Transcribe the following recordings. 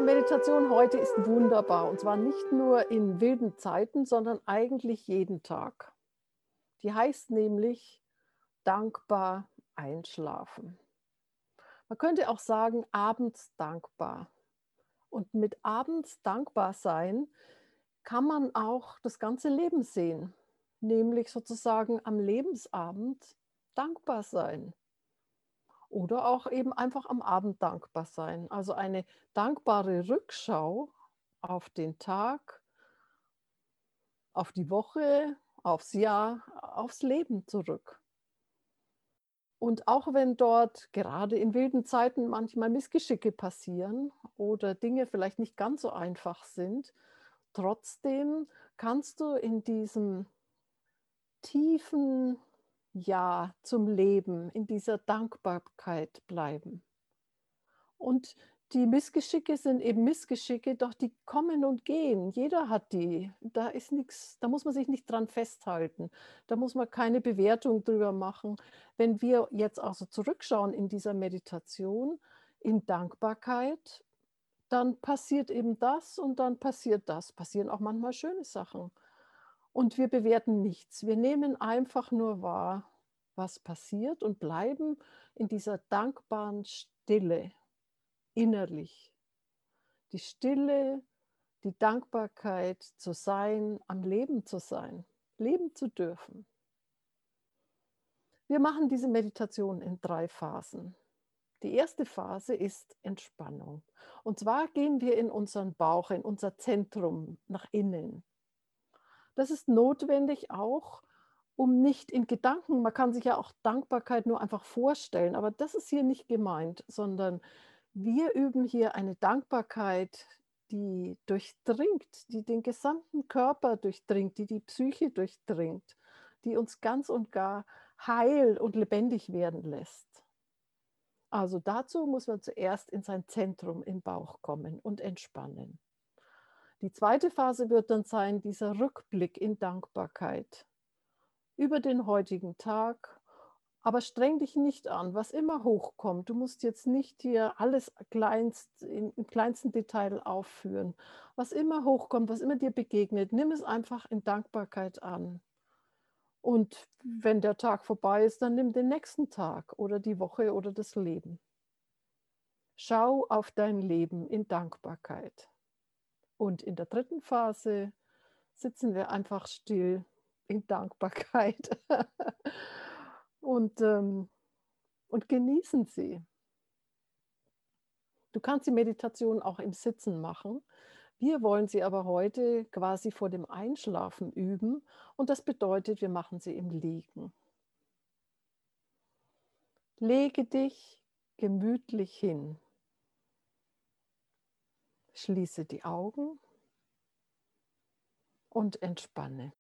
die Meditation heute ist wunderbar und zwar nicht nur in wilden Zeiten, sondern eigentlich jeden Tag. Die heißt nämlich dankbar einschlafen. Man könnte auch sagen, abends dankbar. Und mit abends dankbar sein kann man auch das ganze Leben sehen, nämlich sozusagen am Lebensabend dankbar sein oder auch eben einfach am Abend dankbar sein. Also eine dankbare Rückschau auf den Tag, auf die Woche, aufs Jahr, aufs Leben zurück. Und auch wenn dort gerade in wilden Zeiten manchmal Missgeschicke passieren oder Dinge vielleicht nicht ganz so einfach sind, trotzdem kannst du in diesem tiefen Ja zum Leben, in dieser Dankbarkeit bleiben. Und die Missgeschicke sind eben Missgeschicke, doch die kommen und gehen. Jeder hat die. Da ist nichts. Da muss man sich nicht dran festhalten. Da muss man keine Bewertung drüber machen. Wenn wir jetzt also zurückschauen in dieser Meditation, in Dankbarkeit, dann passiert eben das und dann passiert das. Passieren auch manchmal schöne Sachen. Und wir bewerten nichts. Wir nehmen einfach nur wahr, was passiert und bleiben in dieser dankbaren Stille innerlich. Die Stille, die Dankbarkeit zu sein, am Leben zu sein, leben zu dürfen. Wir machen diese Meditation in 3 Phasen. Die erste Phase ist Entspannung. Und zwar gehen wir in unseren Bauch, in unser Zentrum nach innen. Das ist notwendig auch, um nicht in Gedanken, man kann sich ja auch Dankbarkeit nur einfach vorstellen, aber das ist hier nicht gemeint, sondern wir üben hier eine Dankbarkeit, die durchdringt, die den gesamten Körper durchdringt, die die Psyche durchdringt, die uns ganz und gar heil und lebendig werden lässt. Also dazu muss man zuerst in sein Zentrum im Bauch kommen und entspannen. Die zweite Phase wird dann sein, dieser Rückblick in Dankbarkeit über den heutigen Tag. Aber streng dich nicht an, was immer hochkommt. Du musst jetzt nicht hier alles kleinst im kleinsten Detail aufführen. Was immer hochkommt, was immer dir begegnet, nimm es einfach in Dankbarkeit an. Und wenn der Tag vorbei ist, dann nimm den nächsten Tag oder die Woche oder das Leben. Schau auf dein Leben in Dankbarkeit. Und in der dritten Phase sitzen wir einfach still in Dankbarkeit und, und genießen sie. Du kannst die Meditation auch im Sitzen machen. Wir wollen sie aber heute quasi vor dem Einschlafen üben und das bedeutet, wir machen sie im Liegen. Lege dich gemütlich hin. Schließe die Augen und entspanne.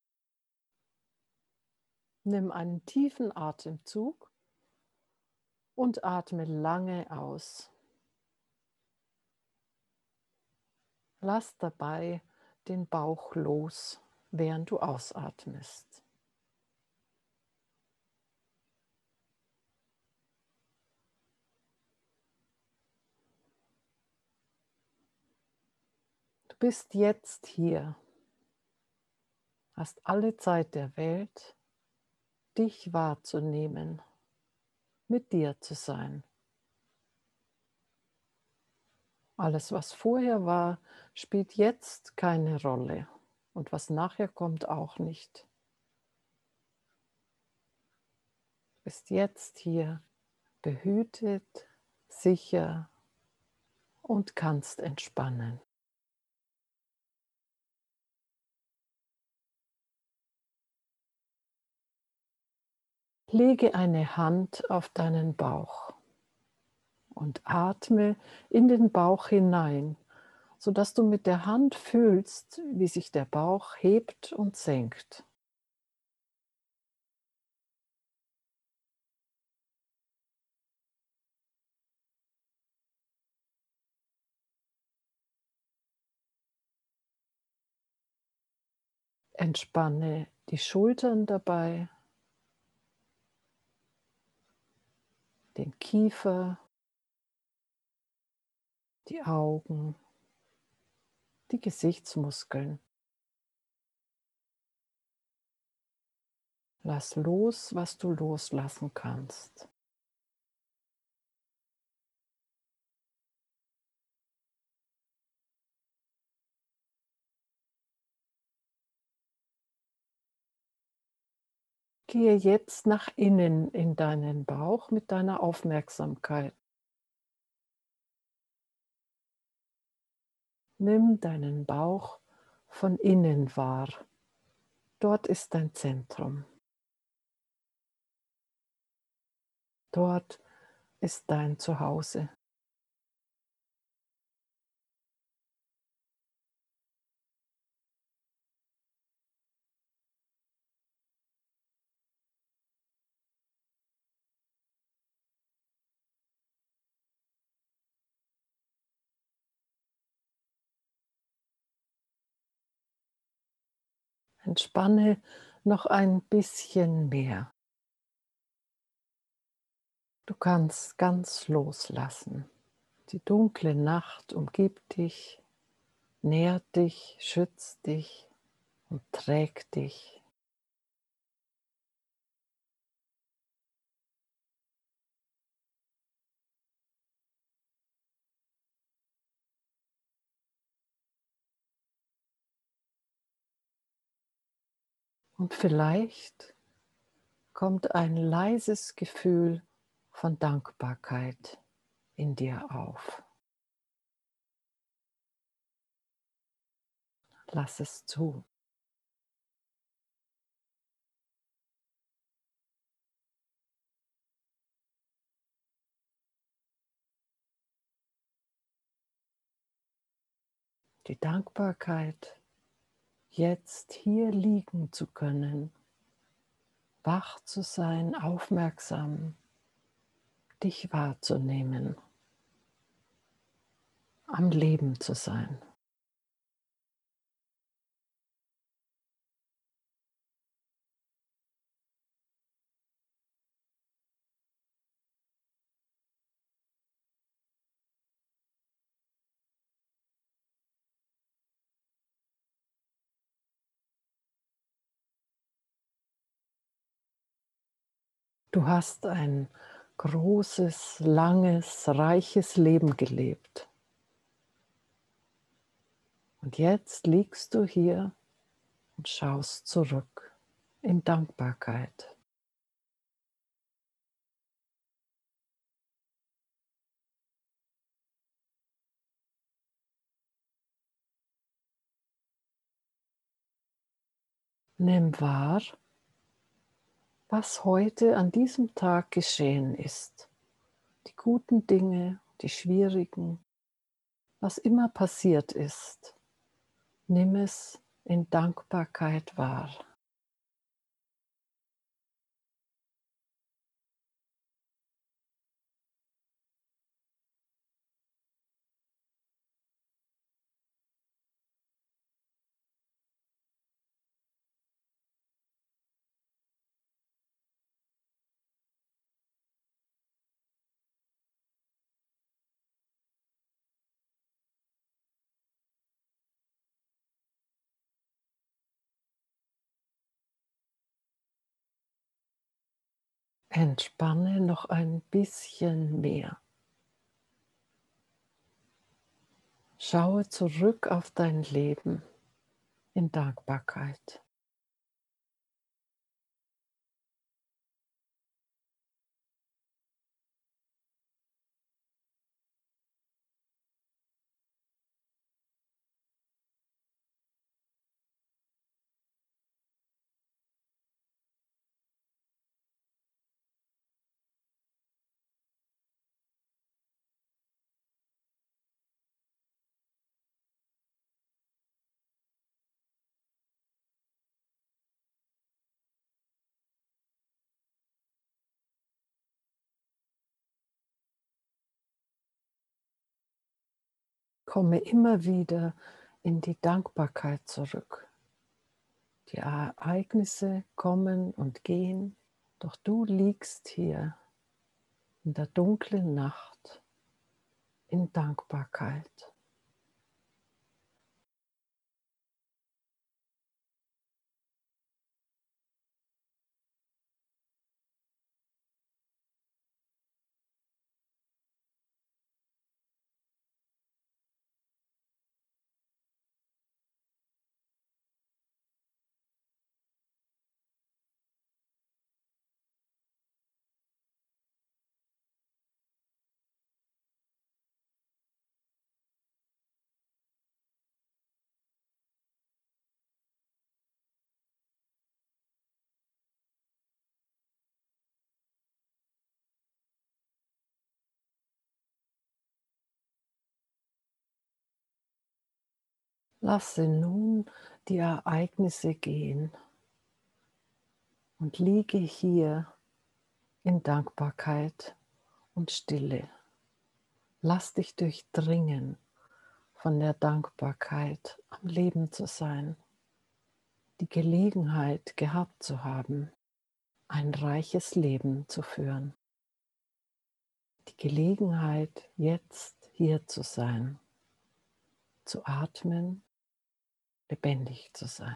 Nimm einen tiefen Atemzug und atme lange aus. Lass dabei den Bauch los, während du ausatmest. Du bist jetzt hier, hast alle Zeit der Welt, dich wahrzunehmen, mit dir zu sein. Alles, was vorher war, spielt jetzt keine Rolle und was nachher kommt, auch nicht. Du bist jetzt hier behütet, sicher und kannst entspannen. Lege eine Hand auf deinen Bauch und atme in den Bauch hinein, sodass du mit der Hand fühlst, wie sich der Bauch hebt und senkt. Entspanne die Schultern dabei, den Kiefer, die Augen, die Gesichtsmuskeln. Lass los, was du loslassen kannst. Gehe jetzt nach innen in deinen Bauch mit deiner Aufmerksamkeit. Nimm deinen Bauch von innen wahr. Dort ist dein Zentrum. Dort ist dein Zuhause. Entspanne noch ein bisschen mehr. Du kannst ganz loslassen. Die dunkle Nacht umgibt dich, nährt dich, schützt dich und trägt dich. Und vielleicht kommt ein leises Gefühl von Dankbarkeit in dir auf. Lass es zu. Die Dankbarkeit, jetzt hier liegen zu können, wach zu sein, aufmerksam, dich wahrzunehmen, am Leben zu sein. Du hast ein großes, langes, reiches Leben gelebt. Und jetzt liegst du hier und schaust zurück in Dankbarkeit. Nimm wahr, was heute an diesem Tag geschehen ist. Die guten Dinge, die schwierigen, was immer passiert ist. Nimm es in Dankbarkeit wahr. Entspanne noch ein bisschen mehr. Schaue zurück auf dein Leben in Dankbarkeit. Komme immer wieder in die Dankbarkeit zurück. Die Ereignisse kommen und gehen, doch du liegst hier in der dunklen Nacht in Dankbarkeit. Lasse nun die Ereignisse gehen und liege hier in Dankbarkeit und Stille. Lass dich durchdringen von der Dankbarkeit, am Leben zu sein, die Gelegenheit gehabt zu haben, ein reiches Leben zu führen, die Gelegenheit, jetzt hier zu sein, zu atmen, lebendig zu sein.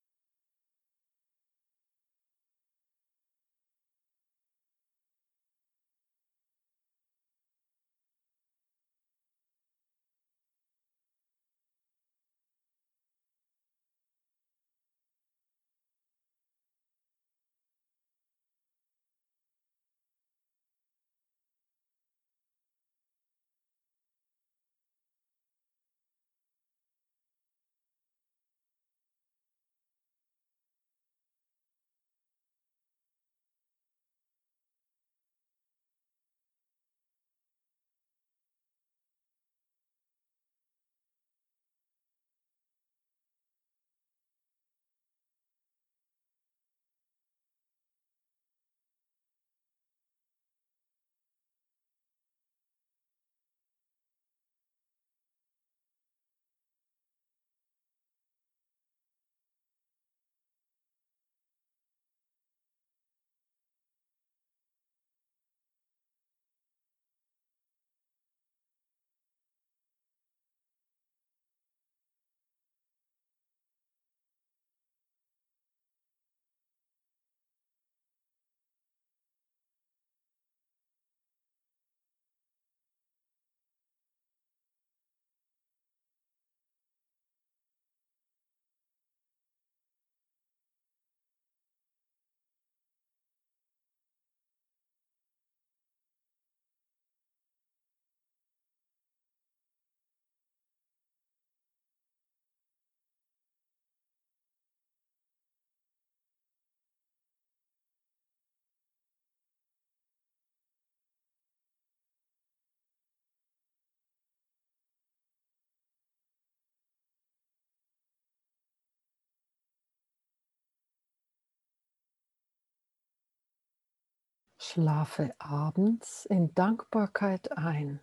Schlafe abends in Dankbarkeit ein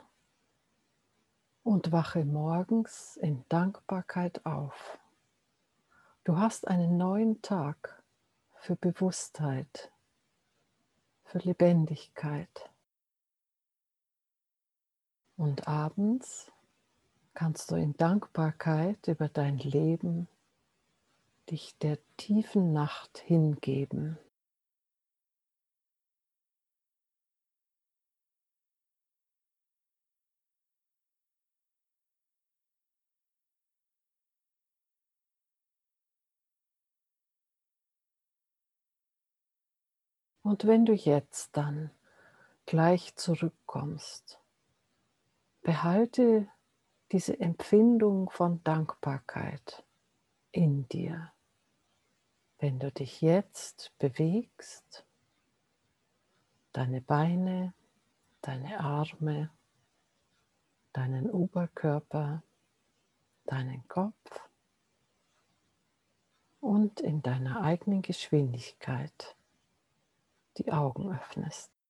und wache morgens in Dankbarkeit auf. Du hast einen neuen Tag für Bewusstheit, für Lebendigkeit. Und abends kannst du in Dankbarkeit über dein Leben dich der tiefen Nacht hingeben. Und wenn du jetzt dann gleich zurückkommst, behalte diese Empfindung von Dankbarkeit in dir. Wenn du dich jetzt bewegst, deine Beine, deine Arme, deinen Oberkörper, deinen Kopf und in deiner eigenen Geschwindigkeit die Augen öffnest.